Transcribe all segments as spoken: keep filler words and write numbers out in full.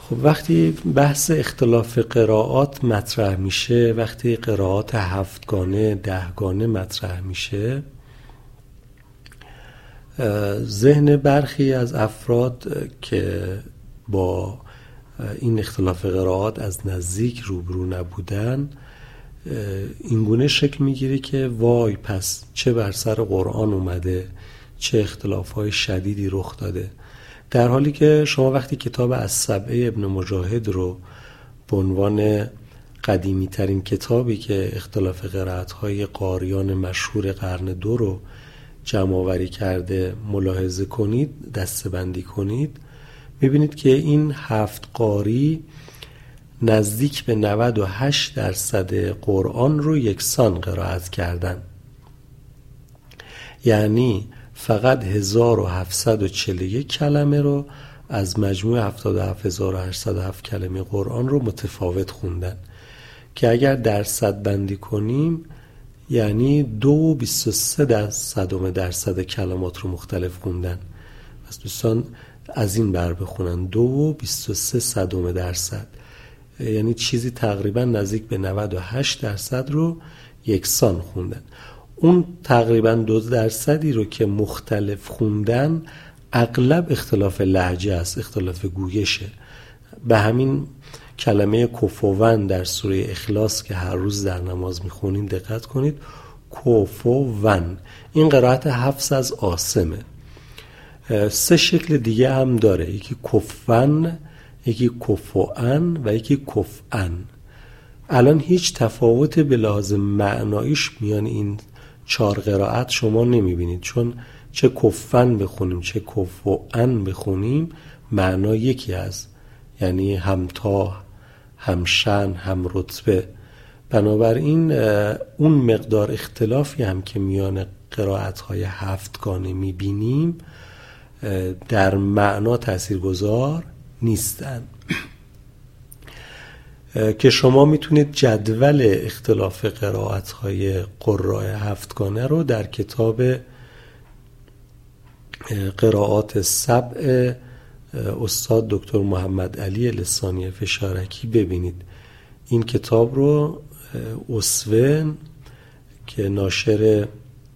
خب وقتی بحث اختلاف قرائات مطرح میشه، وقتی قرائات هفتگانه دهگانه مطرح میشه، ذهن برخی از افراد که با این اختلاف قرائات از نزدیک روبرو نبودن اینگونه شکل میگیره که وای پس چه بر سر قرآن اومده، چه اختلافهای شدیدی رخ داده. در حالی که شما وقتی کتاب السبعه ابن مجاهد رو به عنوان قدیمی ترین کتابی که اختلاف قرائت‌های قاریان مشهور قرن دو رو جمع آوری کرده ملاحظه کنید، دسته‌بندی کنید، می‌بینید که این هفت قاری نزدیک به نود و هشت درصد قرآن رو یکسان قرائت کردن. یعنی فقط هزار و هفتصد و چهل و یک کلمه رو از مجموع هفتاد و هفت هزار و هشتصد و هفت کلمه قرآن رو متفاوت خوندن که اگر درصد بندی کنیم یعنی دو و بیست و سه درصد درصد کلمات رو مختلف خوندن. پس دوستان از این بر بخونن دو و بیست و سه صدم درصد، یعنی چیزی تقریبا نزدیک به نود و هشت درصد رو یکسان خوندن. اون تقریبا دو درصدی رو که مختلف خوندن اغلب اختلاف لهجه است، اختلاف گویشه. به همین کلمه کفوون در سوره اخلاص که هر روز در نماز میخونیم دقت کنید، کفوون، این قرائت حفص از عاصمه. سه شکل دیگه هم داره، یکی کفون، یکی کفوان و یکی کفان. الان هیچ تفاوت به لحاظ معنایش میان این چهار قرائت شما نمیبینید، چون چه کفن بخونیم چه کفوان بخونیم معنا یکی هست، یعنی همتا، همشن، هم رتبه. بنابراین اون مقدار اختلافی هم که میان قرائت‌های هفتگانه میبینیم در معنا تاثیرگذار نیستن. که شما میتونید جدول اختلاف قرائت‌های قراء هفتگانه رو در کتاب قرائات سبع استاد دکتر محمد علی لسانی فشارکی ببینید. این کتاب رو اسوه که ناشر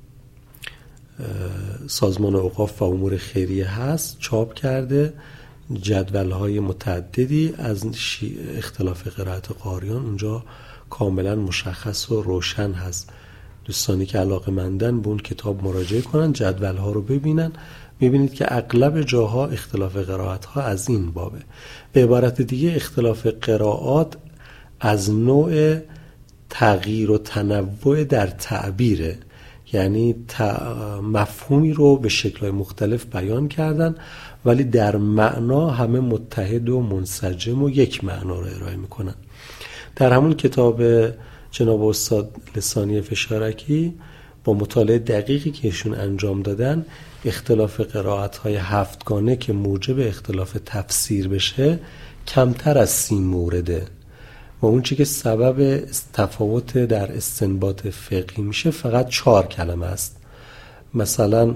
سازمان اوقاف و امور خیریه هست چاپ کرده، جدول‌های متعددی از اختلاف قرائت قاریان اونجا کاملا مشخص و روشن هست. دوستانی که علاقه‌مندن به اون کتاب مراجعه کنن، جدول‌ها رو ببینن، می‌بینید که اغلب جاها اختلاف قرائت‌ها از این بابه. به عبارت دیگه اختلاف قرائات از نوع تغییر و تنوع در تعبیره، یعنی مفهومی رو به شکل‌های مختلف بیان کردن ولی در معنا همه متحد و منسجم و یک معنا رو ارائه میکنن. در همون کتاب جناب استاد لسانی فشارکی با مطالعه دقیقی که ایشون انجام دادن، اختلاف قرائت‌های هفتگانه که موجب اختلاف تفسیر بشه کمتر از سی مورده و اون چی که سبب تفاوت در استنباط فقهی میشه فقط چهار کلمه است. مثلا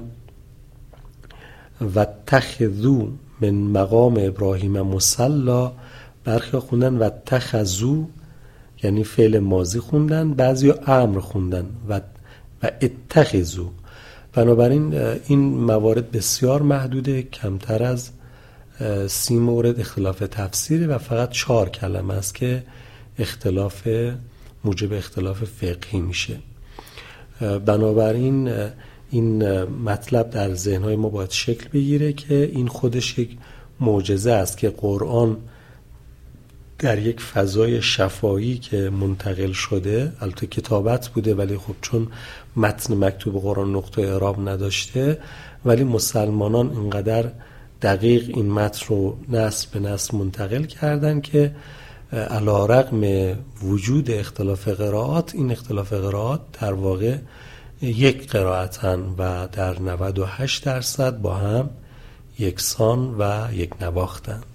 واتخذوا من مقام ابراهیم مصلی، برخی خوندن واتخذوا یعنی فعل ماضی خوندن، بعضی امر خوندن و و اتخذوا. بنابراین این موارد بسیار محدوده، کمتر از سی مورد اختلاف تفسیره و فقط چهار کلمه است که اختلاف موجب اختلاف فقهی میشه. بنابراین این مطلب در ذهن‌های ما باید شکل بگیره که این خودش یک معجزه است که قرآن در یک فضای شفاهی که منتقل شده، البته کتابت بوده ولی خب چون متن مکتوب قرآن نقطه اعراب نداشته، ولی مسلمانان اینقدر دقیق این متن رو نسل به نسل منتقل کردن که علی رغم وجود اختلاف قرائات، این اختلاف قرائات در واقع یک قرائتن و در نود و هشت درصد با هم یکسان و یک نواختن.